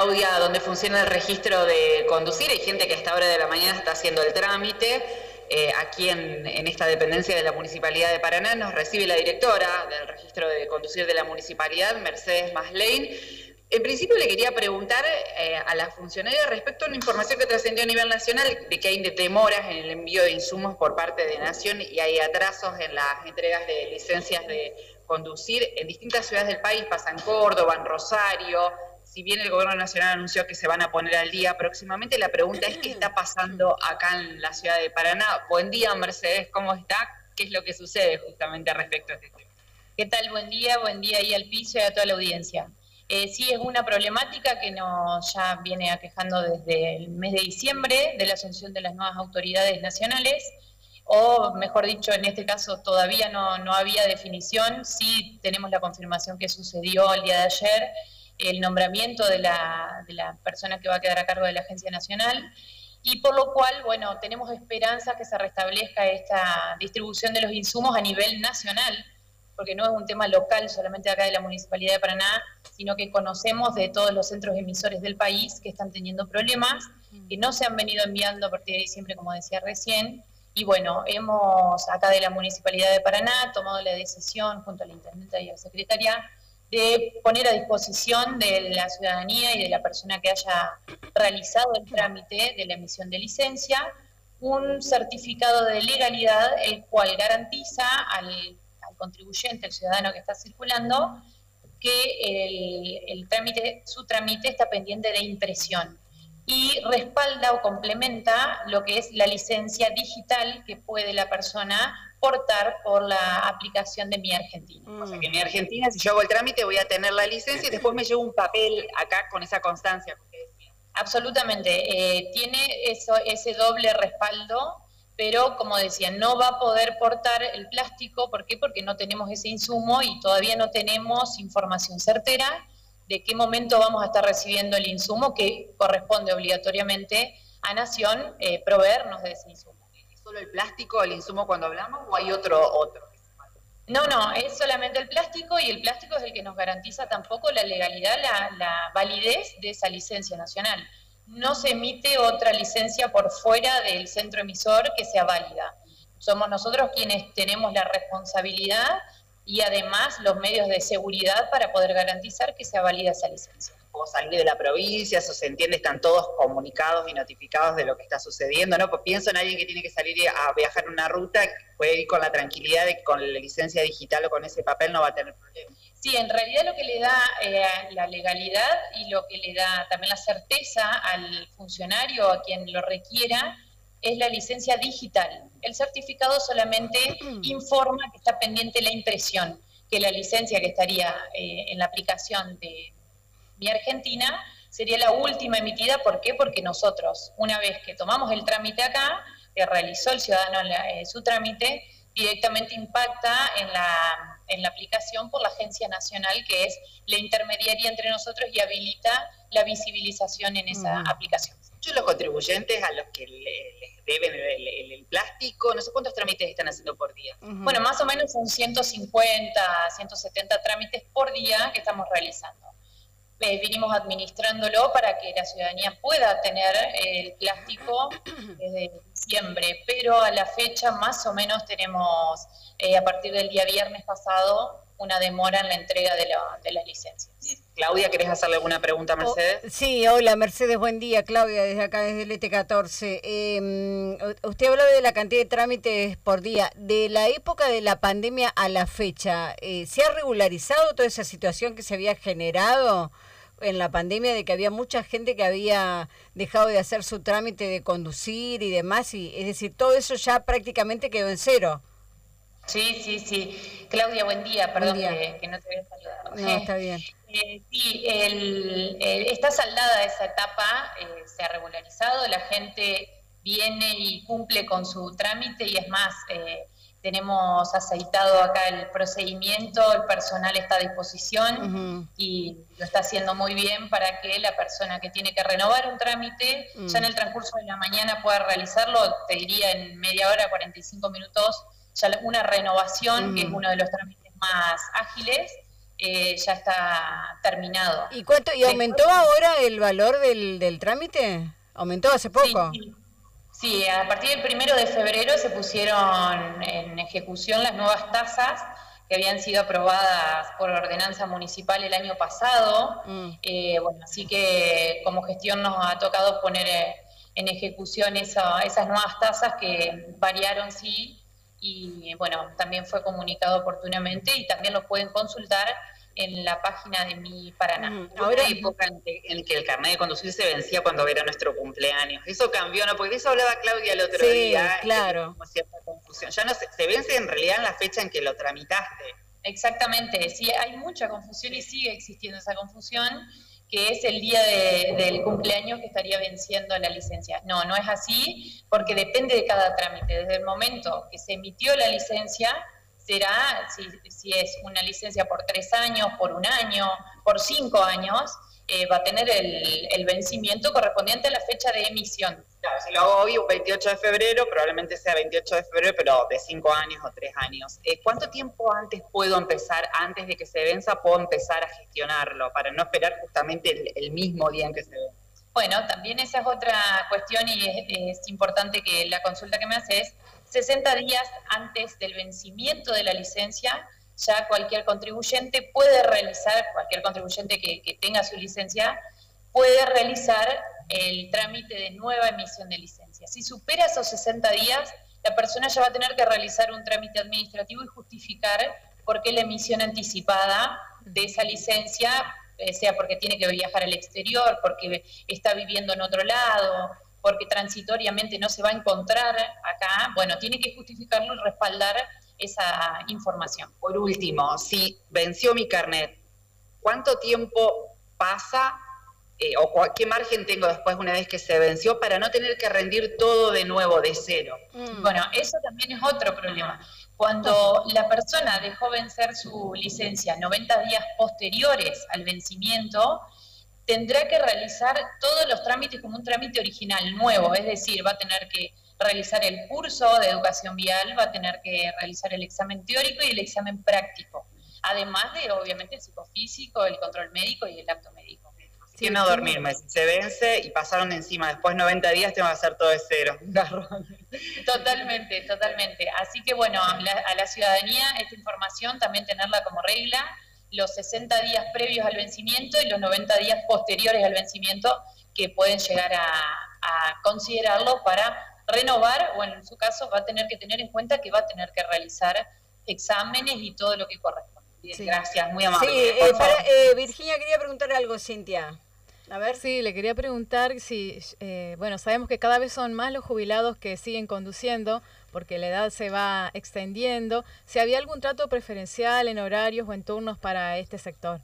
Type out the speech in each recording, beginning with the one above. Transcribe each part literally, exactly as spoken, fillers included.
Claudia, donde funciona el registro de conducir. Hay gente que a esta hora de la mañana está haciendo el trámite. Eh, aquí en, en esta dependencia de la Municipalidad de Paraná nos recibe la directora del registro de conducir de la Municipalidad, Mercedes Maslein. En principio le quería preguntar eh, a la funcionaria respecto a una información que trascendió a nivel nacional de que hay demoras en el envío de insumos por parte de Nación y hay atrasos en las entregas de licencias de conducir en distintas ciudades del país. Pasa en Córdoba, en Rosario. Si bien el gobierno nacional anunció que se van a poner al día próximamente, la pregunta es qué está pasando acá en la ciudad de Paraná. Buen día, Mercedes, ¿cómo está? ¿Qué es lo que sucede justamente respecto a este tema? ¿Qué tal? Buen día, buen día ahí al piso y a toda la audiencia. Eh, sí, es una problemática que nos ya viene aquejando desde el mes de diciembre de la asunción de las nuevas autoridades nacionales, o mejor dicho, en este caso todavía no, no había definición. Sí tenemos la confirmación que sucedió el día de ayer, el nombramiento de la, de la persona que va a quedar a cargo de la Agencia Nacional, y por lo cual, bueno, tenemos esperanza que se restablezca esta distribución de los insumos a nivel nacional, porque no es un tema local solamente acá de la Municipalidad de Paraná, sino que conocemos de todos los centros emisores del país que están teniendo problemas, que no se han venido enviando a partir de diciembre, como decía recién, y bueno, hemos acá de la Municipalidad de Paraná tomado la decisión, junto a la Intendenta y a la Secretaria, de poner a disposición de la ciudadanía y de la persona que haya realizado el trámite de la emisión de licencia, un certificado de legalidad, el cual garantiza al, al contribuyente, al ciudadano que está circulando, que el, el trámite, su trámite está pendiente de impresión y respalda o complementa lo que es la licencia digital que puede la persona portar por la aplicación de Mi Argentina. Mm. O sea que Mi Argentina, si yo hago el trámite, voy a tener la licencia y después me llevo un papel acá con esa constancia. Absolutamente, eh, tiene eso, ese doble respaldo, pero como decía, no va a poder portar el plástico. ¿Por qué? Porque no tenemos ese insumo y todavía no tenemos información certera de qué momento vamos a estar recibiendo el insumo que corresponde obligatoriamente a Nación eh, proveernos de ese insumo. ¿Es solo el plástico, el insumo cuando hablamos, o hay otro? otro? No, no, es solamente el plástico, y el plástico es el que nos garantiza tampoco la legalidad, la, la validez de esa licencia nacional. No se emite otra licencia por fuera del centro emisor que sea válida. Somos nosotros quienes tenemos la responsabilidad y además los medios de seguridad para poder garantizar que sea válida esa licencia. O salir de la provincia, eso se entiende, están todos comunicados y notificados de lo que está sucediendo, ¿no? Pues pienso en alguien que tiene que salir a viajar una ruta, puede ir con la tranquilidad de que con la licencia digital o con ese papel no va a tener problemas. Sí, en realidad lo que le da eh, la legalidad y lo que le da también la certeza al funcionario, a quien lo requiera, es la licencia digital. El certificado solamente informa que está pendiente la impresión, que la licencia que estaría eh, en la aplicación de Mi Argentina sería la última emitida. ¿Por qué? Porque nosotros, una vez que tomamos el trámite acá, que realizó el ciudadano la, eh, su trámite, directamente impacta en la, en la aplicación por la Agencia Nacional, que es la intermediaria entre nosotros y habilita la visibilización en esa uh-huh. aplicación. Muchos los contribuyentes a los que le, les deben el, el, el plástico, no sé cuántos trámites están haciendo por día. Uh-huh. Bueno, más o menos son ciento cincuenta, ciento setenta trámites por día que estamos realizando. Eh, vinimos administrándolo para que la ciudadanía pueda tener el plástico desde diciembre, pero a la fecha más o menos tenemos, eh, a partir del día viernes pasado, una demora en la entrega de, la, de las licencias. Claudia, ¿querés hacerle alguna pregunta a Mercedes? Oh, sí, hola Mercedes, buen día. Claudia, desde acá, desde el E T catorce. Eh, usted hablaba de la cantidad de trámites por día. De la época de la pandemia a la fecha, eh, ¿se ha regularizado toda esa situación que se había generado en la pandemia, de que había mucha gente que había dejado de hacer su trámite de conducir y demás? Y, es decir, todo eso ya prácticamente quedó en cero. Sí, sí, sí. Claudia, buen día. Perdón buen día. Que, que no te había saludado. No, está bien. Eh, sí, el, el, está saldada esa etapa, eh, se ha regularizado, la gente viene y cumple con su trámite, y es más, eh, tenemos aceitado acá el procedimiento, el personal está a disposición uh-huh. y lo está haciendo muy bien para que la persona que tiene que renovar un trámite, uh-huh. ya en el transcurso de la mañana pueda realizarlo, te diría en media hora, cuarenta y cinco minutos, ya una renovación, uh-huh. que es uno de los trámites más ágiles, eh, ya está terminado. ¿Y cuánto y aumentó Después, ahora el valor del, del trámite? ¿Aumentó hace poco? Sí, sí. Sí, a partir del primero de febrero se pusieron en ejecución las nuevas tasas que habían sido aprobadas por ordenanza municipal el año pasado. Mm. Eh, bueno, así que como gestión nos ha tocado poner en ejecución esa, esas nuevas tasas que variaron, sí, y bueno, también fue comunicado oportunamente y también lo pueden consultar en la página de Mi Paraná. Mm, ahora época en que, en que el carnet de conducir se vencía cuando era nuestro cumpleaños. Eso cambió, ¿no? Porque de eso hablaba Claudia el otro sí, día. Claro. Como cierta confusión. Ya no se, se vence en realidad en la fecha en que lo tramitaste. Exactamente, sí, hay mucha confusión y sigue existiendo esa confusión, que es el día de, del cumpleaños que estaría venciendo la licencia. No, no es así, porque depende de cada trámite. Desde el momento que se emitió la licencia, será, si, si es una licencia por tres años, por un año, por cinco años, eh, va a tener el, el vencimiento correspondiente a la fecha de emisión. Claro, si lo hago hoy, un veintiocho de febrero, probablemente sea veintiocho de febrero, pero de cinco años o tres años. Eh, ¿Cuánto tiempo antes puedo empezar, antes de que se venza, puedo empezar a gestionarlo, para no esperar justamente el, el mismo día en que se vence? Bueno, también esa es otra cuestión y es, es importante que la consulta que me haces, sesenta días antes del vencimiento de la licencia, ya cualquier contribuyente puede realizar, cualquier contribuyente que, que tenga su licencia, puede realizar el trámite de nueva emisión de licencia. Si supera esos sesenta días, la persona ya va a tener que realizar un trámite administrativo y justificar por qué la emisión anticipada de esa licencia, eh, sea porque tiene que viajar al exterior, porque está viviendo en otro lado, porque transitoriamente no se va a encontrar acá, bueno, tiene que justificarlo y respaldar esa información. Por último, si venció mi carnet, ¿cuánto tiempo pasa eh, o qué margen tengo después una vez que se venció para no tener que rendir todo de nuevo, de cero? Mm. Bueno, eso también es otro problema. Cuando la persona dejó vencer su licencia noventa días posteriores al vencimiento, tendrá que realizar todos los trámites como un trámite original, nuevo, es decir, va a tener que realizar el curso de educación vial, va a tener que realizar el examen teórico y el examen práctico, además de, obviamente, el psicofísico, el control médico y el acto médico. Así que no dormirme, si se vence y pasaron encima después noventa días, tengo que hacer todo de cero. Totalmente, totalmente. Así que bueno, la, a la ciudadanía esta información también tenerla como regla, los sesenta días previos al vencimiento y los noventa días posteriores al vencimiento que pueden llegar a, a considerarlo para renovar, o en su caso va a tener que tener en cuenta que va a tener que realizar exámenes y todo lo que corresponde. Bien, sí. Gracias, muy amable. Sí, eh, para, eh, Virginia quería preguntar algo, Cintia. A ver. Sí, le quería preguntar si, eh, bueno, sabemos que cada vez son más los jubilados que siguen conduciendo porque la edad se va extendiendo. Si había algún trato preferencial en horarios o en turnos para este sector.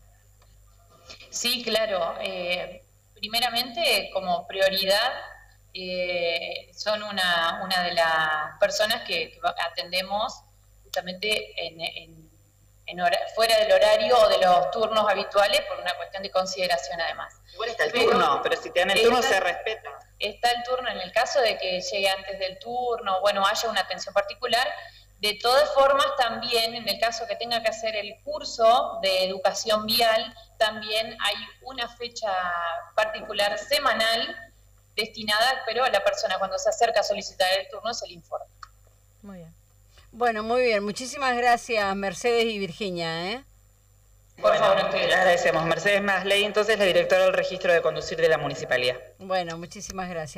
Sí, claro. Eh, primeramente, como prioridad, eh, son una, una de las personas que, que atendemos justamente en, en, en hora, fuera del horario o de los turnos habituales por una cuestión de consideración además. Igual está el turno, pero, pero si te dan el turno está, se respeta. Está el turno en el caso de que llegue antes del turno, bueno, haya una atención particular. De todas formas, también en el caso que tenga que hacer el curso de educación vial, también hay una fecha particular semanal destinada, pero a la persona cuando se acerca a solicitar el turno se le informa. Muy bien. Bueno, muy bien. Muchísimas gracias, Mercedes y Virginia, ¿eh? Por bueno, favor, le agradecemos. Mercedes Masley, entonces, la directora del registro de conducir de la municipalidad. Bueno, muchísimas gracias.